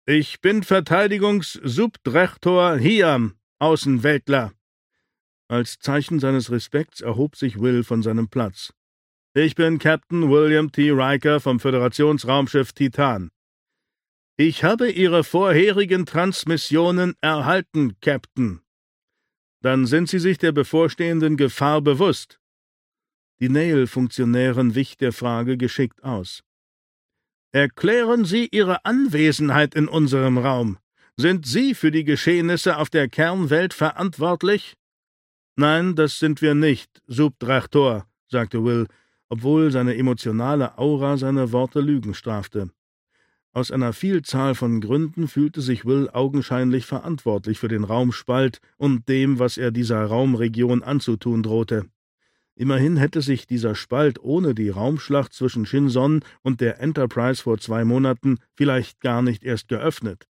»Ich bin Verteidigungssubdirektor Hiam, Außenweltler.« Als Zeichen seines Respekts erhob sich Will von seinem Platz. »Ich bin Captain William T. Riker vom Föderationsraumschiff Titan.« »Ich habe Ihre vorherigen Transmissionen erhalten, Captain.« »Dann sind Sie sich der bevorstehenden Gefahr bewusst?« Die Nail-Funktionärin wich der Frage geschickt aus. »Erklären Sie Ihre Anwesenheit in unserem Raum. Sind Sie für die Geschehnisse auf der Kernwelt verantwortlich?« »Nein, das sind wir nicht, Subdirektor«, sagte Will, obwohl seine emotionale Aura seine Worte Lügen strafte. Aus einer Vielzahl von Gründen fühlte sich Will augenscheinlich verantwortlich für den Raumspalt und dem, was er dieser Raumregion anzutun drohte. Immerhin hätte sich dieser Spalt ohne die Raumschlacht zwischen Shinson und der Enterprise vor 2 Monaten vielleicht gar nicht erst geöffnet.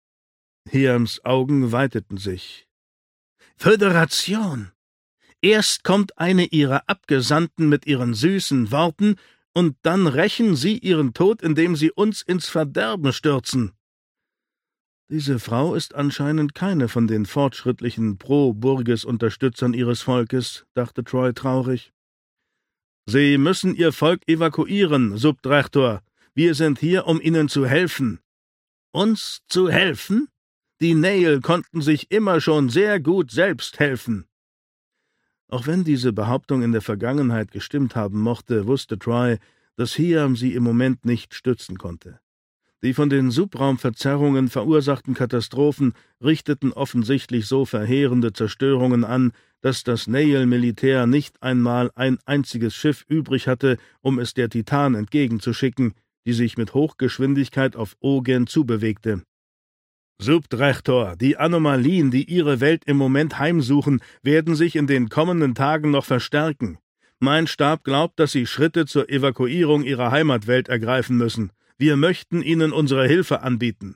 Hiams Augen weiteten sich. »Föderation! Erst kommt eine Ihrer Abgesandten mit ihren süßen Worten, und dann rächen Sie Ihren Tod, indem Sie uns ins Verderben stürzen.« Diese Frau ist anscheinend keine von den fortschrittlichen Pro-Burgess-Unterstützern ihres Volkes, dachte Troy traurig. »Sie müssen Ihr Volk evakuieren, Subdirektor. Wir sind hier, um Ihnen zu helfen.« »Uns zu helfen? Die Nail konnten sich immer schon sehr gut selbst helfen.« Auch wenn diese Behauptung in der Vergangenheit gestimmt haben mochte, wusste Troy, dass Hiam sie im Moment nicht stützen konnte. Die von den Subraumverzerrungen verursachten Katastrophen richteten offensichtlich so verheerende Zerstörungen an, dass das Nail-Militär nicht einmal ein einziges Schiff übrig hatte, um es der Titan entgegenzuschicken, die sich mit Hochgeschwindigkeit auf Ogen zubewegte. »Subdirektor, die Anomalien, die Ihre Welt im Moment heimsuchen, werden sich in den kommenden Tagen noch verstärken. Mein Stab glaubt, dass Sie Schritte zur Evakuierung Ihrer Heimatwelt ergreifen müssen. Wir möchten Ihnen unsere Hilfe anbieten.«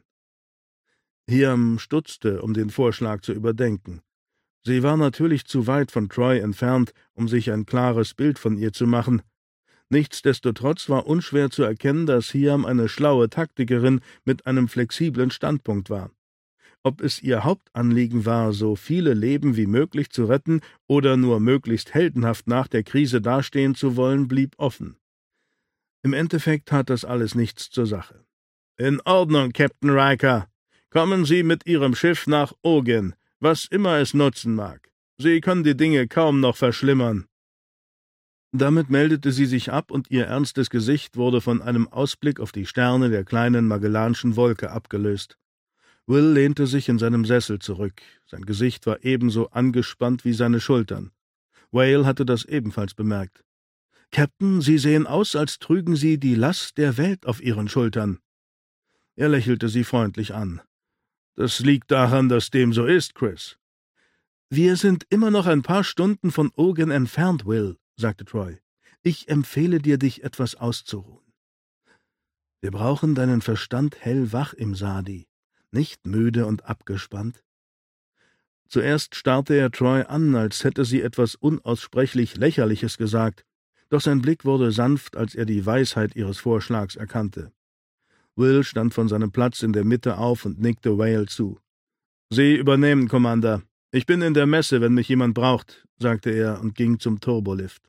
Hiam stutzte, um den Vorschlag zu überdenken. Sie war natürlich zu weit von Troy entfernt, um sich ein klares Bild von ihr zu machen. Nichtsdestotrotz war unschwer zu erkennen, dass Hiam eine schlaue Taktikerin mit einem flexiblen Standpunkt war. Ob es ihr Hauptanliegen war, so viele Leben wie möglich zu retten oder nur möglichst heldenhaft nach der Krise dastehen zu wollen, blieb offen. Im Endeffekt tat das alles nichts zur Sache. »In Ordnung, Captain Riker. Kommen Sie mit Ihrem Schiff nach Ogen, was immer es nutzen mag. Sie können die Dinge kaum noch verschlimmern.« Damit meldete sie sich ab, und ihr ernstes Gesicht wurde von einem Ausblick auf die Sterne der kleinen Magellanschen Wolke abgelöst. Will lehnte sich in seinem Sessel zurück. Sein Gesicht war ebenso angespannt wie seine Schultern. Whale hatte das ebenfalls bemerkt. »Captain, Sie sehen aus, als trügen Sie die Last der Welt auf Ihren Schultern.« Er lächelte sie freundlich an. »Das liegt daran, dass dem so ist, Chris.« »Wir sind immer noch ein paar Stunden von Ogen entfernt, Will«, sagte Troy. »Ich empfehle dir, dich etwas auszuruhen. Wir brauchen deinen Verstand hellwach im Sadi, nicht müde und abgespannt.« Zuerst starrte er Troy an, als hätte sie etwas unaussprechlich Lächerliches gesagt, doch sein Blick wurde sanft, als er die Weisheit ihres Vorschlags erkannte. Will stand von seinem Platz in der Mitte auf und nickte Whale zu. »Sie übernehmen, Commander. Ich bin in der Messe, wenn mich jemand braucht«, sagte er und ging zum Turbolift.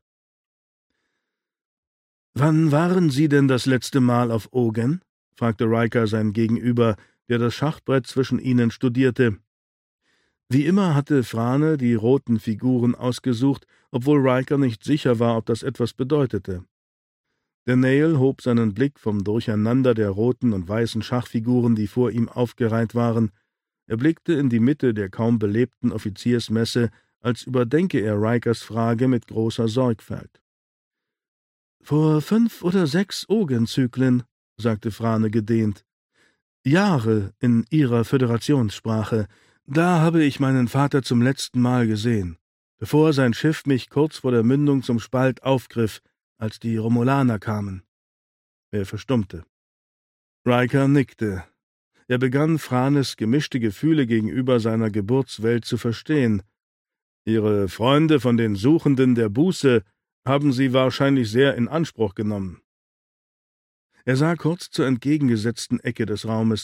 »Wann waren Sie denn das letzte Mal auf Ogen?« fragte Riker sein Gegenüber, der das Schachbrett zwischen ihnen studierte. Wie immer hatte Frane die roten Figuren ausgesucht, obwohl Riker nicht sicher war, ob das etwas bedeutete. Der Nail hob seinen Blick vom Durcheinander der roten und weißen Schachfiguren, die vor ihm aufgereiht waren. Er blickte in die Mitte der kaum belebten Offiziersmesse, als überdenke er Rikers Frage mit großer Sorgfalt. »Vor 5 oder 6 Ogen-Zyklen«, sagte Frane gedehnt. »Jahre in Ihrer Föderationssprache. Da habe ich meinen Vater zum letzten Mal gesehen, bevor sein Schiff mich kurz vor der Mündung zum Spalt aufgriff, als die Romulaner kamen.« Er verstummte. Riker nickte. Er begann Franes gemischte Gefühle gegenüber seiner Geburtswelt zu verstehen. »Ihre Freunde von den Suchenden der Buße haben Sie wahrscheinlich sehr in Anspruch genommen.« Er sah kurz zur entgegengesetzten Ecke des Raumes.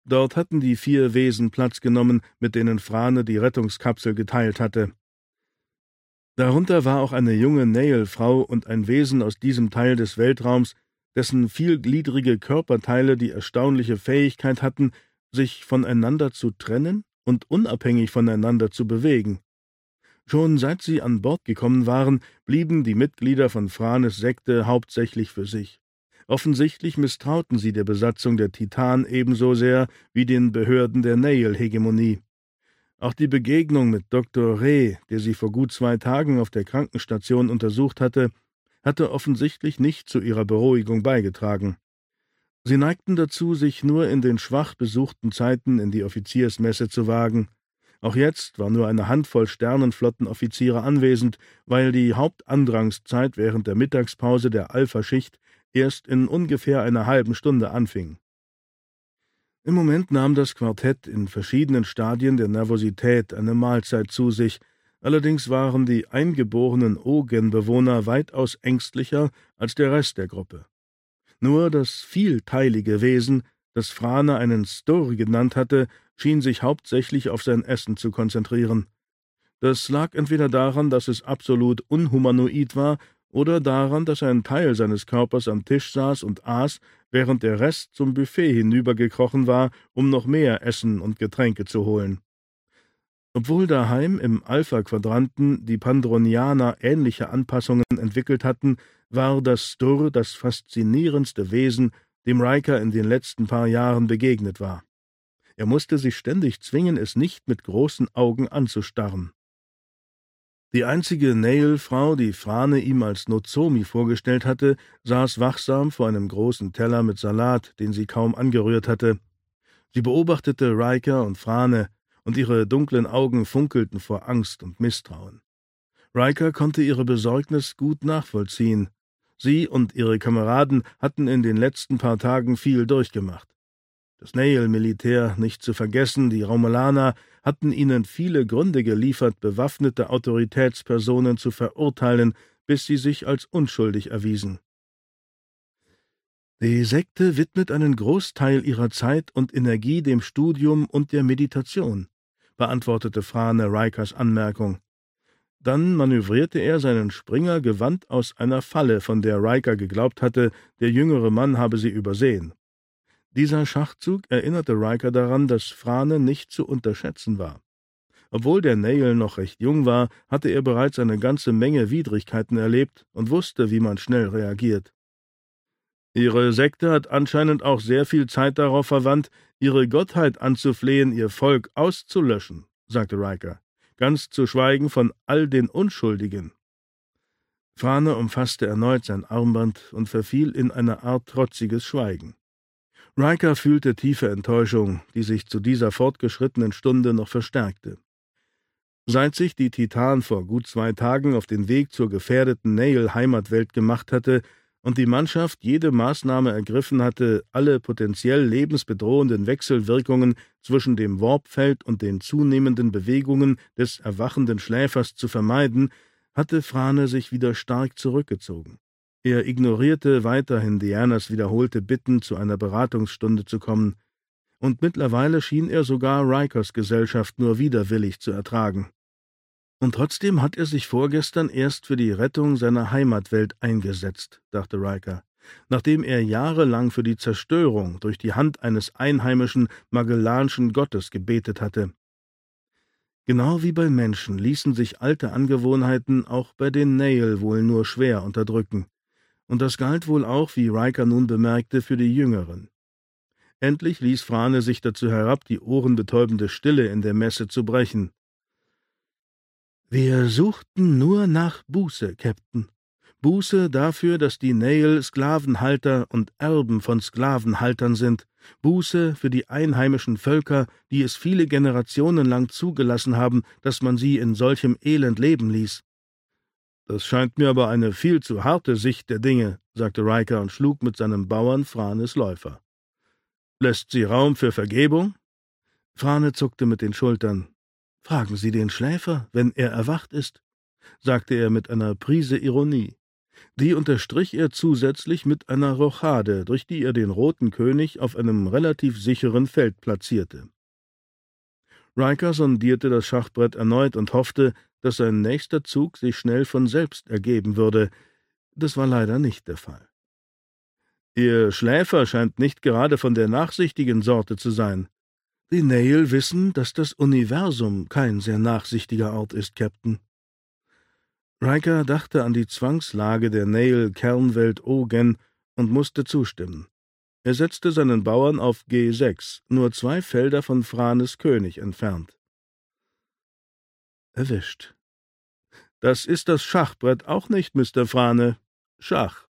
Dort hatten die 4 Wesen Platz genommen, mit denen Frane die Rettungskapsel geteilt hatte. Darunter war auch eine junge Nail-Frau und ein Wesen aus diesem Teil des Weltraums, dessen vielgliedrige Körperteile die erstaunliche Fähigkeit hatten, sich voneinander zu trennen und unabhängig voneinander zu bewegen. Schon seit sie an Bord gekommen waren, blieben die Mitglieder von Franes Sekte hauptsächlich für sich. Offensichtlich misstrauten sie der Besatzung der Titan ebenso sehr wie den Behörden der Nail-Hegemonie. Auch die Begegnung mit Dr. Reh, der sie vor gut 2 Tagen auf der Krankenstation untersucht hatte offensichtlich nicht zu ihrer Beruhigung beigetragen. Sie neigten dazu, sich nur in den schwach besuchten Zeiten in die Offiziersmesse zu wagen. Auch jetzt war nur eine Handvoll Sternenflottenoffiziere anwesend, weil die Hauptandrangszeit während der Mittagspause der Alpha-Schicht erst in ungefähr einer halben Stunde anfing. Im Moment nahm das Quartett in verschiedenen Stadien der Nervosität eine Mahlzeit zu sich, allerdings waren die eingeborenen O-Gen-Bewohner weitaus ängstlicher als der Rest der Gruppe. Nur das vielteilige Wesen, das Frane einen Stor genannt hatte, schien sich hauptsächlich auf sein Essen zu konzentrieren. Das lag entweder daran, dass es absolut unhumanoid war, oder daran, dass ein Teil seines Körpers am Tisch saß und aß, während der Rest zum Buffet hinübergekrochen war, um noch mehr Essen und Getränke zu holen. Obwohl daheim im Alpha-Quadranten die Pandronianer ähnliche Anpassungen entwickelt hatten, war das Stur das faszinierendste Wesen, dem Riker in den letzten paar Jahren begegnet war. Er musste sich ständig zwingen, es nicht mit großen Augen anzustarren. Die einzige Nail-Frau, die Frane ihm als Nozomi vorgestellt hatte, saß wachsam vor einem großen Teller mit Salat, den sie kaum angerührt hatte. Sie beobachtete Riker und Frane, und ihre dunklen Augen funkelten vor Angst und Misstrauen. Riker konnte ihre Besorgnis gut nachvollziehen. Sie und ihre Kameraden hatten in den letzten paar Tagen viel durchgemacht. Das Nail-Militär, nicht zu vergessen, die Romulaner, hatten ihnen viele Gründe geliefert, bewaffnete Autoritätspersonen zu verurteilen, bis sie sich als unschuldig erwiesen. Die Sekte widmet einen Großteil ihrer Zeit und Energie dem Studium und der Meditation, beantwortete Frane Rikers Anmerkung. Dann manövrierte er seinen Springer gewandt aus einer Falle, von der Riker geglaubt hatte, der jüngere Mann habe sie übersehen. Dieser Schachzug erinnerte Riker daran, dass Frane nicht zu unterschätzen war. Obwohl der Nail noch recht jung war, hatte er bereits eine ganze Menge Widrigkeiten erlebt und wusste, wie man schnell reagiert. Ihre Sekte hat anscheinend auch sehr viel Zeit darauf verwandt, ihre Gottheit anzuflehen, ihr Volk auszulöschen, sagte Riker, ganz zu schweigen von all den Unschuldigen. Frane umfasste erneut sein Armband und verfiel in eine Art trotziges Schweigen. Riker fühlte tiefe Enttäuschung, die sich zu dieser fortgeschrittenen Stunde noch verstärkte. Seit sich die Titan vor gut 2 Tagen auf den Weg zur gefährdeten Nail-Heimatwelt gemacht hatte und die Mannschaft jede Maßnahme ergriffen hatte, alle potenziell lebensbedrohenden Wechselwirkungen zwischen dem Warpfeld und den zunehmenden Bewegungen des erwachenden Schläfers zu vermeiden, hatte Frane sich wieder stark zurückgezogen. Er ignorierte weiterhin Dianas wiederholte Bitten, zu einer Beratungsstunde zu kommen, und mittlerweile schien er sogar Rikers Gesellschaft nur widerwillig zu ertragen. Und trotzdem hat er sich vorgestern erst für die Rettung seiner Heimatwelt eingesetzt, dachte Riker, nachdem er jahrelang für die Zerstörung durch die Hand eines einheimischen magellanschen Gottes gebetet hatte. Genau wie bei Menschen ließen sich alte Angewohnheiten auch bei den Nail wohl nur schwer unterdrücken, und das galt wohl auch, wie Riker nun bemerkte, für die Jüngeren. Endlich ließ Frane sich dazu herab, die ohrenbetäubende Stille in der Messe zu brechen. »Wir suchten nur nach Buße, Captain. Buße dafür, dass die Nail Sklavenhalter und Erben von Sklavenhaltern sind. Buße für die einheimischen Völker, die es viele Generationen lang zugelassen haben, dass man sie in solchem Elend leben ließ.« »Das scheint mir aber eine viel zu harte Sicht der Dinge«, sagte Riker und schlug mit seinem Bauern Franes Läufer. »Lässt sie Raum für Vergebung?« Frane zuckte mit den Schultern. »Fragen Sie den Schläfer, wenn er erwacht ist«, sagte er mit einer Prise Ironie. Die unterstrich er zusätzlich mit einer Rochade, durch die er den Roten König auf einem relativ sicheren Feld platzierte. Riker sondierte das Schachbrett erneut und hoffte, dass sein nächster Zug sich schnell von selbst ergeben würde. Das war leider nicht der Fall. »Ihr Schläfer scheint nicht gerade von der nachsichtigen Sorte zu sein.« »Die Nihil wissen, dass das Universum kein sehr nachsichtiger Ort ist, Captain.« Riker dachte an die Zwangslage der Nihil-Kernwelt Ogen und musste zustimmen. Er setzte seinen Bauern auf G6, nur 2 Felder von Franes König entfernt. Erwischt. »Das ist das Schachbrett auch nicht, Mr. Frane. Schach.«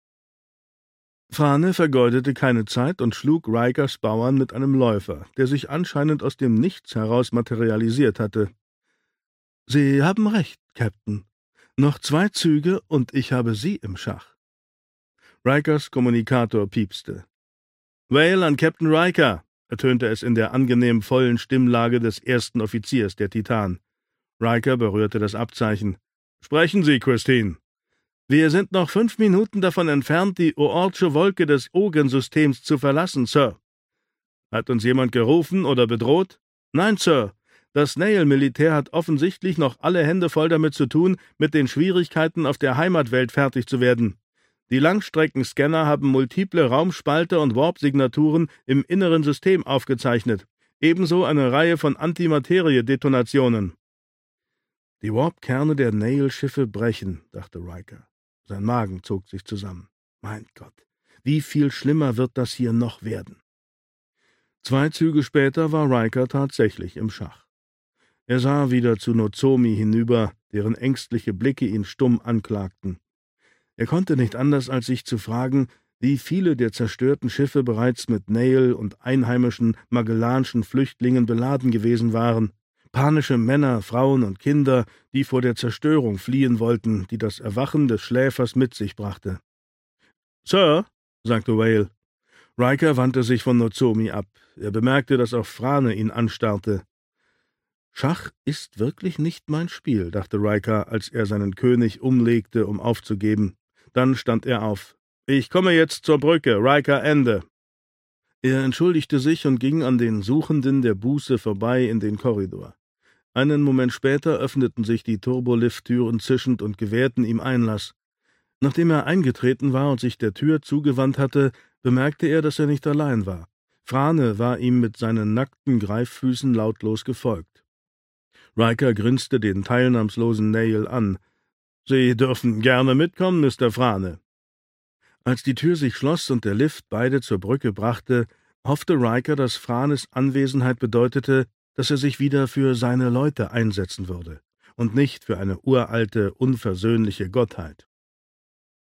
Frane vergeudete keine Zeit und schlug Rikers Bauern mit einem Läufer, der sich anscheinend aus dem Nichts heraus materialisiert hatte. »Sie haben recht, Captain. Noch 2 Züge, und ich habe Sie im Schach.« Rikers Kommunikator piepste. »Vale an Captain Riker«, ertönte es in der angenehm vollen Stimmlage des ersten Offiziers der Titan. Riker berührte das Abzeichen. »Sprechen Sie, Christine.« »Wir sind noch 5 Minuten davon entfernt, die Oortsche Wolke des Ogen-Systems zu verlassen, Sir.« »Hat uns jemand gerufen oder bedroht?« »Nein, Sir. Das Nihil-Militär hat offensichtlich noch alle Hände voll damit zu tun, mit den Schwierigkeiten auf der Heimatwelt fertig zu werden. Die Langstreckenscanner haben multiple Raumspalter und Warp-Signaturen im inneren System aufgezeichnet, ebenso eine Reihe von Antimaterie-Detonationen.« »Die Warp-Kerne der Nihil-Schiffe brechen«, dachte Riker. Sein Magen zog sich zusammen. »Mein Gott, wie viel schlimmer wird das hier noch werden?« 2 Züge später war Riker tatsächlich im Schach. Er sah wieder zu Nozomi hinüber, deren ängstliche Blicke ihn stumm anklagten. Er konnte nicht anders, als sich zu fragen, wie viele der zerstörten Schiffe bereits mit Nihil und einheimischen magellanschen Flüchtlingen beladen gewesen waren. Panische Männer, Frauen und Kinder, die vor der Zerstörung fliehen wollten, die das Erwachen des Schläfers mit sich brachte. »Sir«, sagte Vale. Riker wandte sich von Nozomi ab. Er bemerkte, dass auch Frane ihn anstarrte. »Schach ist wirklich nicht mein Spiel«, dachte Riker, als er seinen König umlegte, um aufzugeben. Dann stand er auf. »Ich komme jetzt zur Brücke, Riker, Ende.« Er entschuldigte sich und ging an den Suchenden der Buße vorbei in den Korridor. Einen Moment später öffneten sich die Turbolifttüren zischend und gewährten ihm Einlass. Nachdem er eingetreten war und sich der Tür zugewandt hatte, bemerkte er, dass er nicht allein war. Frane war ihm mit seinen nackten Greiffüßen lautlos gefolgt. Riker grinste den teilnahmslosen Nihil an. »Sie dürfen gerne mitkommen, Mr. Frane.« Als die Tür sich schloss und der Lift beide zur Brücke brachte, hoffte Riker, dass Franes Anwesenheit bedeutete, dass er sich wieder für seine Leute einsetzen würde und nicht für eine uralte, unversöhnliche Gottheit.